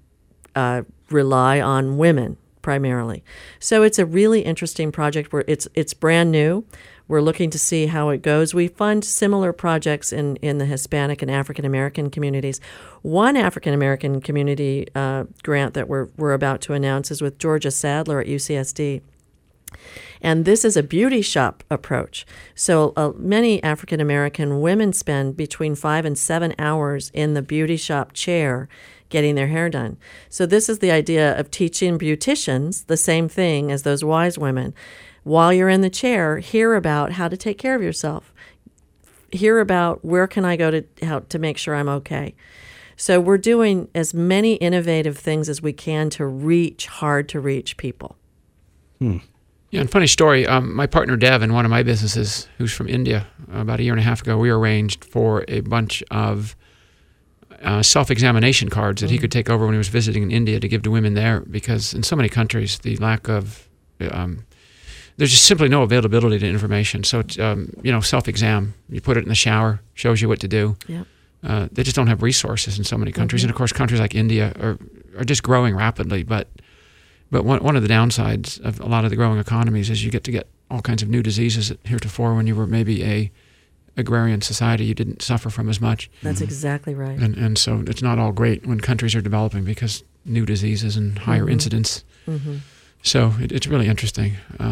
rely on women primarily. So it's a really interesting project where it's brand new. We're looking to see how it goes. We fund similar projects in the Hispanic and African American communities. One African American community grant that we're about to announce is with Georgia Sadler at UCSD. And this is a beauty shop approach. So many African American women spend between 5 and 7 hours in the beauty shop chair getting their hair done. So this is the idea of teaching beauticians the same thing as those wise women. While you're in the chair, hear about how to take care of yourself. Hear about where can I go to make sure I'm okay. So we're doing as many innovative things as we can to reach hard-to-reach people. Yeah, and funny story, my partner Dev in one of my businesses, who's from India, about a year and a half ago, we arranged for a bunch of self-examination cards that he could take over when he was visiting in India to give to women there, because in so many countries, the lack of, there's just simply no availability to information. So, self-exam, you put it in the shower, shows you what to do. Yep. They just don't have resources in so many countries. And of course, countries like India are just growing rapidly, but one of the downsides of a lot of the growing economies is you get all kinds of new diseases that heretofore, when you were maybe a agrarian society, you didn't suffer from as much. That's exactly right. And so it's not all great when countries are developing, because new diseases and higher incidence. So it's really interesting.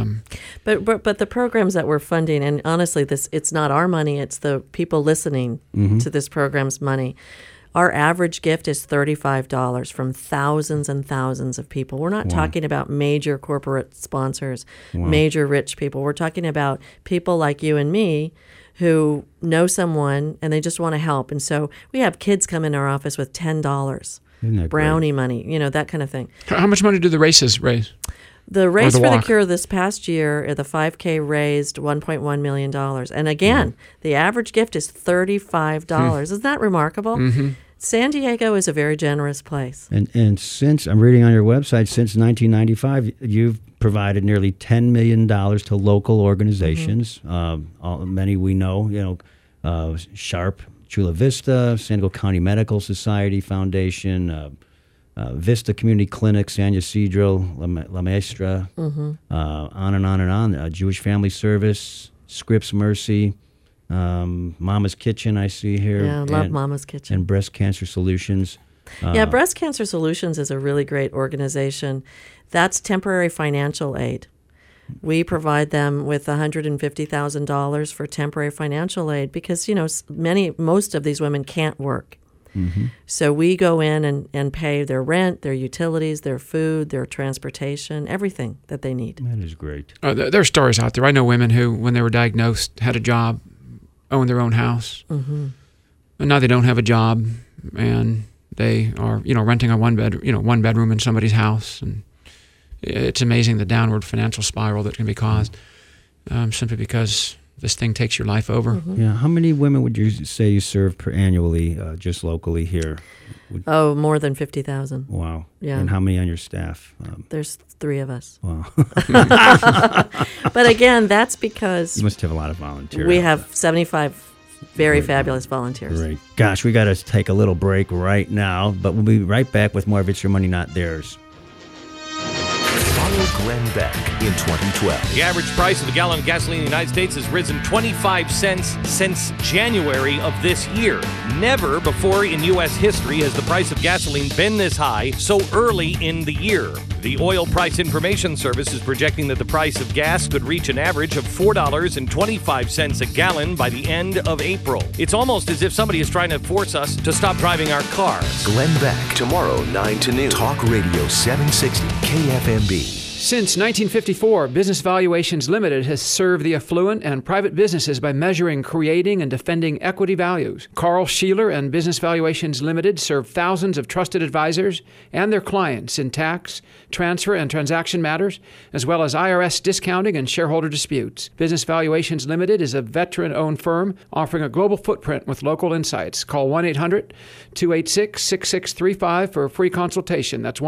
But the programs that we're funding, and honestly, it's not our money, it's the people listening to this program's money. Our average gift is $35 from thousands and thousands of people. We're not talking about major corporate sponsors, major rich people. We're talking about people like you and me who know someone and they just want to help. And so we have kids come in our office with $10, brownie money, that kind of thing. How much money do the races raise? The Race the for the walk? Cure this past year, the 5K raised $1.1 million. And again, the average gift is $35. Isn't that remarkable? Mm-hmm. San Diego is a very generous place. And since, I'm reading on your website, since 1995, you've provided nearly $10 million to local organizations. Many we know, Sharp, Chula Vista, San Diego County Medical Society Foundation, Vista Community Clinic, San Ysidro, La Maestra, on and on and on. Jewish Family Service, Scripps Mercy, Mama's Kitchen, I see here. Yeah, I love Mama's Kitchen. And Breast Cancer Solutions. Breast Cancer Solutions is a really great organization. That's temporary financial aid. We provide them with $150,000 for temporary financial aid because, most of these women can't work. So we go in and pay their rent, their utilities, their food, their transportation, everything that they need. That is great. There are stories out there. I know women who, when they were diagnosed, had a job, owned their own house, and now they don't have a job, and they are, renting a one bedroom in somebody's house, and it's amazing the downward financial spiral that can be caused simply because this thing takes your life over. Yeah. How many women would you say you serve annually, just locally here? More than 50,000. Wow. Yeah. And how many on your staff? There's 3 of us. Wow. But again, that's because you must have a lot of volunteers. We have 75 very fabulous volunteers. Great. Gosh, we got to take a little break right now, but we'll be right back with more of It's Your Money, Not Theirs. Follow Glenn Beck in 2012. The average price of a gallon of gasoline in the United States has risen 25 cents since January of this year. Never before in U.S. history has the price of gasoline been this high so early in the year. The Oil Price Information Service is projecting that the price of gas could reach an average of $4.25 a gallon by the end of April. It's almost as if somebody is trying to force us to stop driving our cars. Glenn Beck, tomorrow 9 to noon. Talk Radio 760 KFMB. Since 1954, Business Valuations Limited has served the affluent and private businesses by measuring, creating, and defending equity values. Carl Sheeler and Business Valuations Limited serve thousands of trusted advisors and their clients in tax, transfer, and transaction matters, as well as IRS discounting and shareholder disputes. Business Valuations Limited is a veteran-owned firm offering a global footprint with local insights. Call 1-800-286-6635 for a free consultation. That's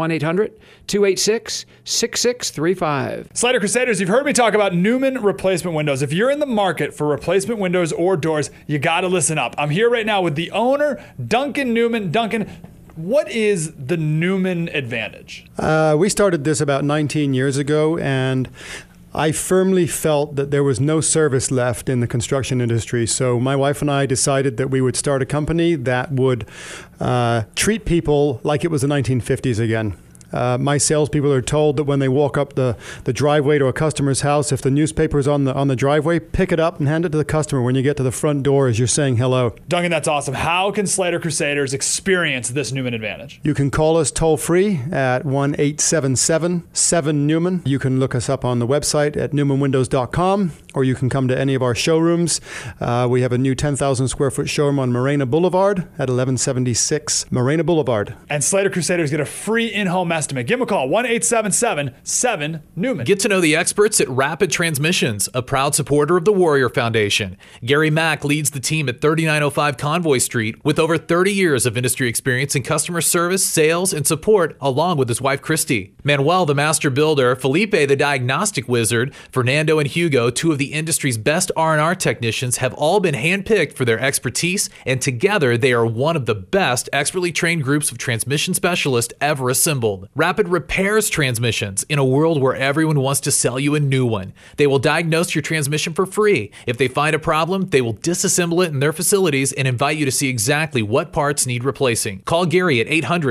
1-800-286-6635. Slater Crusaders, you've heard me talk about Newman replacement windows. If you're in the market for replacement windows or doors, you got to listen up. I'm here right now with the owner, Duncan Newman. Duncan, what is the Newman advantage? We started this about 19 years ago, and I firmly felt that there was no service left in the construction industry. So my wife and I decided that we would start a company that would treat people like it was the 1950s again. My salespeople are told that when they walk up the driveway to a customer's house, if the newspaper's on the driveway, pick it up and hand it to the customer when you get to the front door as you're saying hello. Duncan, that's awesome. How can Slater Crusaders experience this Newman advantage? You can call us toll free at 1-877-7-NEWMAN. You can look us up on the website at newmanwindows.com, or you can come to any of our showrooms. We have a new 10,000 square foot showroom on Morena Boulevard at 1176 Morena Boulevard. And Slater Crusaders get a free in-home estimate. Give them a call, 1-877-7-NEWMAN. Get to know the experts at Rapid Transmissions, a proud supporter of the Warrior Foundation. Gary Mack leads the team at 3905 Convoy Street with over 30 years of industry experience in customer service, sales, and support, along with his wife, Christy. Manuel, the master builder, Felipe, the diagnostic wizard, Fernando and Hugo, two of the industry's best R&R technicians, have all been handpicked for their expertise, and together they are one of the best expertly trained groups of transmission specialists ever assembled. Rapid repairs transmissions in a world where everyone wants to sell you a new one. They will diagnose your transmission for free. If they find a problem, they will disassemble it in their facilities and invite you to see exactly what parts need replacing. Call Gary at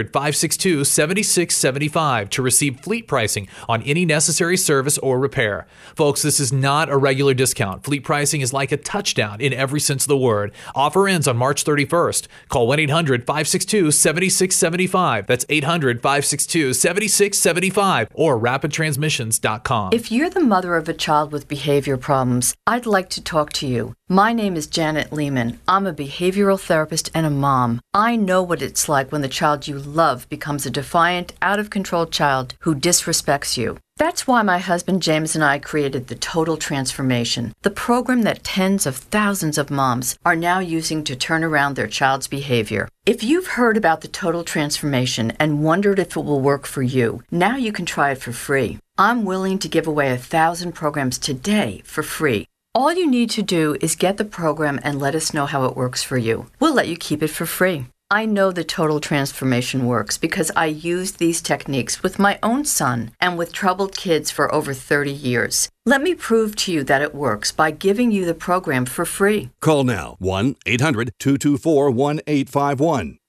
800-562-7675 to receive fleet pricing on any necessary service or repair. Folks, this is not a regular discount. Fleet pricing is like a touchdown in every sense of the word. Offer ends on March 31st. Call 1-800-562-7675. That's 800-562-7675 or rapidtransmissions.com. If you're the mother of a child with behavior problems, I'd like to talk to you. My name is Janet Lehman. I'm a behavioral therapist and a mom. I know what it's like when the child you love becomes a defiant, out-of-control child who disrespects you. That's why my husband James and I created the Total Transformation, the program that tens of thousands of moms are now using to turn around their child's behavior. If you've heard about the Total Transformation and wondered if it will work for you, now you can try it for free. I'm willing to give away 1,000 programs today for free. All you need to do is get the program and let us know how it works for you. We'll let you keep it for free. I know the Total Transformation works because I used these techniques with my own son and with troubled kids for over 30 years. Let me prove to you that it works by giving you the program for free. Call now 1-800-224-1851.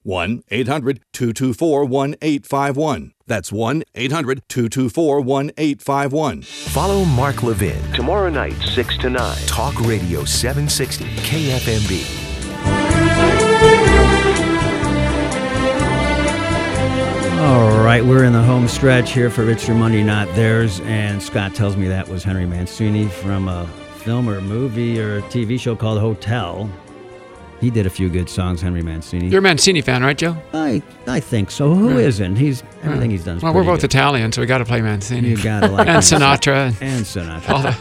1-800-224-1851. That's 1-800-224-1851. Follow Mark Levin. Tomorrow night, 6 to 9. Talk Radio 760 KFMB. All right, we're in the home stretch here for It's Your Monday, Not Theirs, and Scott tells me that was Henry Mancini from a film or a movie or a TV show called Hotel. He did a few good songs, Henry Mancini. You're a Mancini fan, right, Joe? I think so. Who isn't? Everything he's done is well, we're both good. Italian, so we got to play Mancini. You got to like and Sinatra. And Sinatra.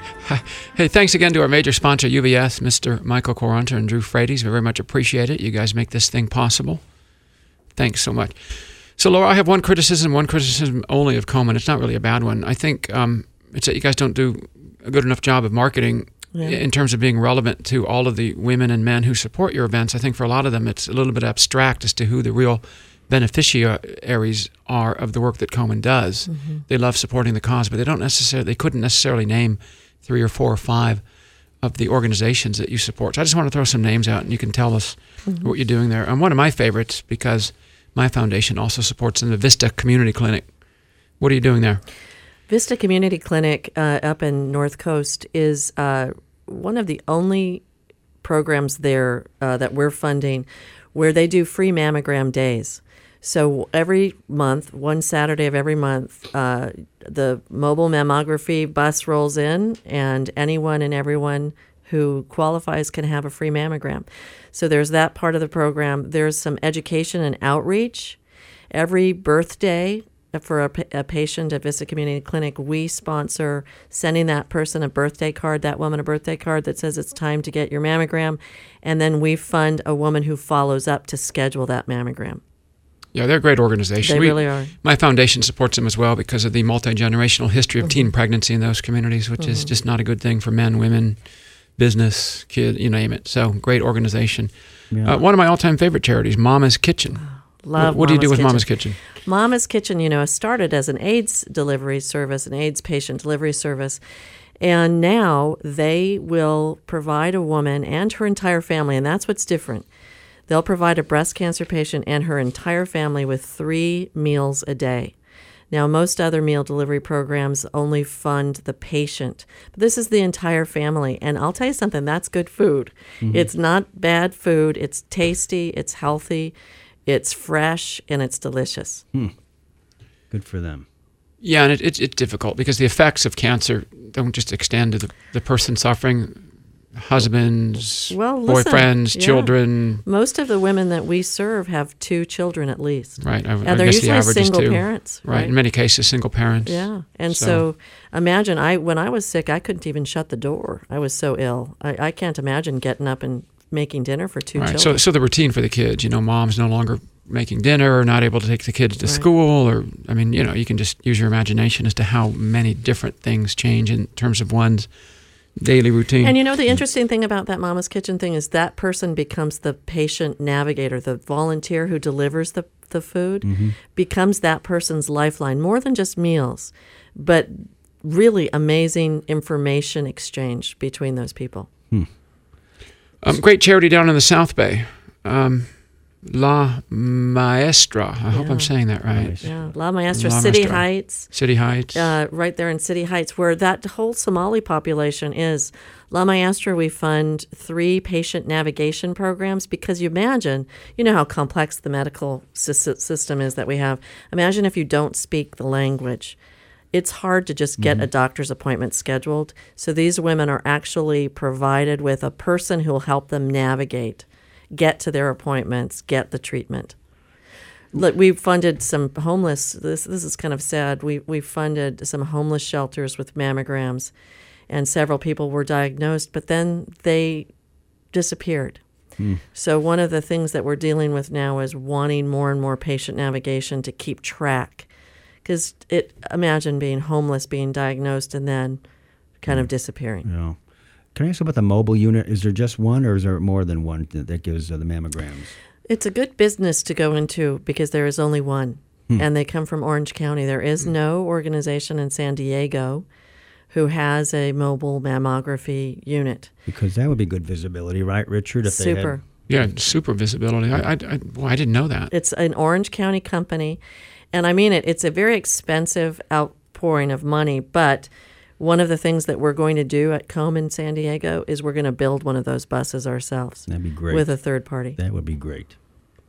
Hey, thanks again to our major sponsor, UBS, Mr. Michael Quaranta and Drew Frades. We very much appreciate it. You guys make this thing possible. Thanks so much. So, Laura, I have one criticism only of Komen. It's not really a bad one. I think it's that you guys don't do a good enough job of marketing in terms of being relevant to all of the women and men who support your events. I think for a lot of them, it's a little bit abstract as to who the real beneficiaries are of the work that Komen does. Mm-hmm. They love supporting the cause, but they couldn't necessarily name 3 or 4 or 5 of the organizations that you support. So I just want to throw some names out, and you can tell us what you're doing there. And one of my favorites, because my foundation also supports them, the Vista Community Clinic. What are you doing there? Vista Community Clinic up in North Coast is one of the only programs there that we're funding where they do free mammogram days. So every month, one Saturday of every month, the mobile mammography bus rolls in, and anyone and everyone who qualifies can have a free mammogram. So there's that part of the program. There's some education and outreach. Every birthday for a patient at Vista Community Clinic, we sponsor sending that person a birthday card, that woman a birthday card that says it's time to get your mammogram, and then we fund a woman who follows up to schedule that mammogram. Yeah, they're a great organization. They really are. My foundation supports them as well because of the multi-generational history of teen pregnancy in those communities, which is just not a good thing for men, women, business, kid, you name it. So, great organization. Yeah. One of my all-time favorite charities, Mama's Kitchen. Love What do you do with Mama's Kitchen? Mama's Kitchen, started as an AIDS delivery service, an AIDS patient delivery service. And now they will provide a woman and her entire family, and that's what's different. They'll provide a breast cancer patient and her entire family with 3 meals a day. Now, most other meal delivery programs only fund the patient. But this is the entire family. And I'll tell you something, that's good food. Mm-hmm. It's not bad food. It's tasty, it's healthy, it's fresh, and it's delicious. Good for them. Yeah, and it's difficult because the effects of cancer don't just extend to the person suffering. Husbands, boyfriends, children. Most of the women that we serve have 2 children at least. Right. And they're usually single parents. Right. In many cases, single parents. Yeah. And so imagine, when I was sick, I couldn't even shut the door. I was so ill. I can't imagine getting up and making dinner for 2 children. So the routine for the kids, mom's no longer making dinner or not able to take the kids to school, or, you can just use your imagination as to how many different things change in terms of one's daily routine. And the interesting thing about that Mama's Kitchen thing is that person becomes the patient navigator, the volunteer who delivers the food, becomes that person's lifeline, more than just meals, but really amazing information exchange between those people. Great charity down in the South Bay. La Maestra. I hope I'm saying that right. Yeah, La Maestra, City Heights. City Heights. Right there in City Heights, where that whole Somali population is. La Maestra, we fund 3 patient navigation programs because you imagine, how complex the medical system is that we have. Imagine if you don't speak the language. It's hard to just get a doctor's appointment scheduled. So these women are actually provided with a person who will help them navigate, get to their appointments, get the treatment. Look, we funded some homeless. This is kind of sad. We funded some homeless shelters with mammograms, and several people were diagnosed, but then they disappeared. So one of the things that we're dealing with now is wanting more and more patient navigation to keep track, because imagine being homeless, being diagnosed, and then kind of disappearing. Yeah. Can I ask about the mobile unit? Is there just one, or is there more than one that gives the mammograms? It's a good business to go into because there is only one, and they come from Orange County. There is no organization in San Diego who has a mobile mammography unit. Because that would be good visibility, right, Richard? If Super. Yeah, super visibility. I didn't know that. It's an Orange County company, and I mean it. It's a very expensive outpouring of money, but one of the things that we're going to do at Komen San Diego is we're going to build one of those buses ourselves. That'd be great. With a third party. That would be great.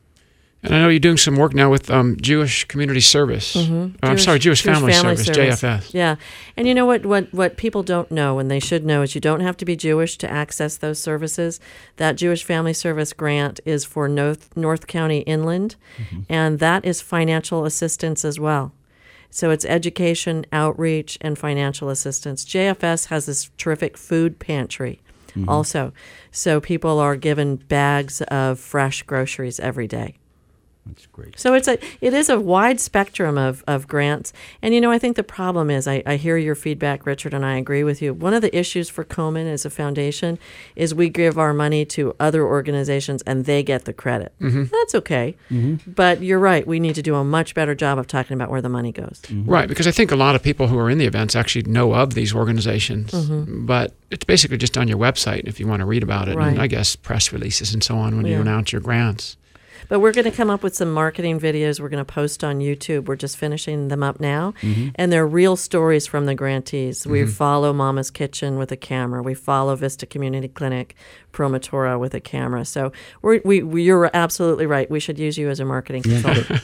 And I know you're doing some work now with Jewish Community Service. Jewish Family Service, JFS. Yeah. And you know what people don't know, and they should know, is you don't have to be Jewish to access those services. That Jewish Family Service grant is for North County Inland, and that is financial assistance as well. So it's education, outreach, and financial assistance. JFS has this terrific food pantry also. So people are given bags of fresh groceries every day. That's great. So it is a wide spectrum of grants. And, I think the problem is, I hear your feedback, Richard, and I agree with you. One of the issues for Komen as a foundation is we give our money to other organizations and they get the credit. That's okay. But you're right. We need to do a much better job of talking about where the money goes. Right, because I think a lot of people who are in the events actually know of these organizations. But it's basically just on your website if you want to read about it. Right. And I guess press releases and so on when you announce your grants. But we're going to come up with some marketing videos we're going to post on YouTube. We're just finishing them up now. And they're real stories from the grantees. We follow Mama's Kitchen with a camera. We follow Vista Community Clinic, Promotora with a camera. So you're absolutely right. We should use you as a marketing consultant.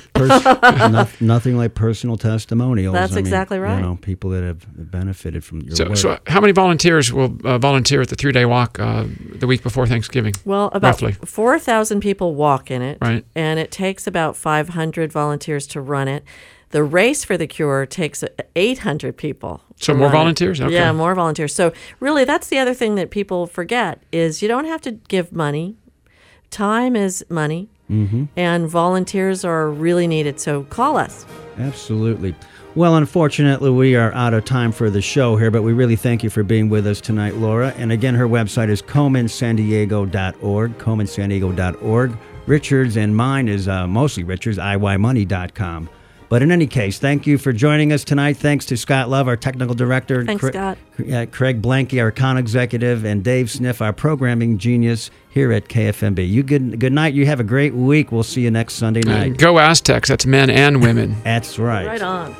Nothing like personal testimonials. That's exactly right. People that have benefited from your work. So how many volunteers will volunteer at the 3-day walk the week before Thanksgiving? Well, about roughly 4,000 people walk in it. Right. And it takes about 500 volunteers to run it. The Race for the Cure takes 800 people. So more volunteers? Okay. Yeah, more volunteers. So really, that's the other thing that people forget is you don't have to give money. Time is money, and volunteers are really needed. So call us. Absolutely. Well, unfortunately, we are out of time for the show here, but we really thank you for being with us tonight, Laura. And again, her website is KomenSanDiego.org, KomenSanDiego.org. Richard's and mine is mostly Richard's, IYMoney.com. But in any case, thank you for joining us tonight. Thanks to Scott Love, our technical director. Thanks, Scott. Craig Blanke, our account executive, and Dave Sniff, our programming genius here at KFMB. You good night. You have a great week. We'll see you next Sunday night. Go Aztecs. That's men and women. That's right. Right on.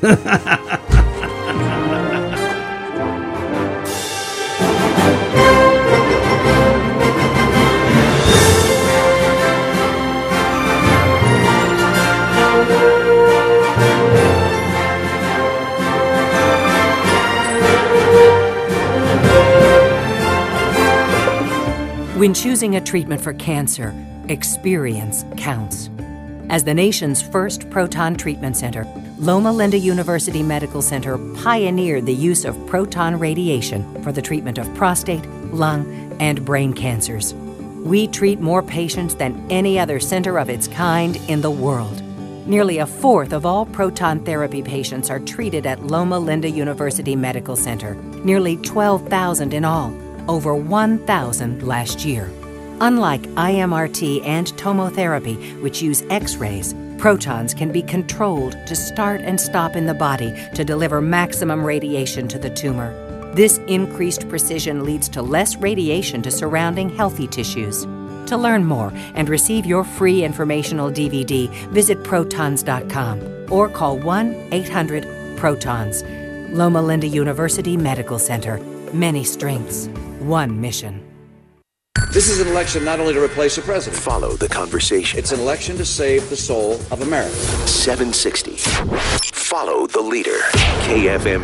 When choosing a treatment for cancer, experience counts. As the nation's first proton treatment center, Loma Linda University Medical Center pioneered the use of proton radiation for the treatment of prostate, lung, and brain cancers. We treat more patients than any other center of its kind in the world. Nearly a fourth of all proton therapy patients are treated at Loma Linda University Medical Center, nearly 12,000 in all. Over 1,000 last year. Unlike IMRT and tomotherapy, which use X-rays, protons can be controlled to start and stop in the body to deliver maximum radiation to the tumor. This increased precision leads to less radiation to surrounding healthy tissues. To learn more and receive your free informational DVD, visit protons.com or call 1-800-PROTONS. Loma Linda University Medical Center. Many strengths. One mission. This is an election not only to replace a president. Follow the conversation. It's an election to save the soul of America. 760. Follow the leader. KFMB.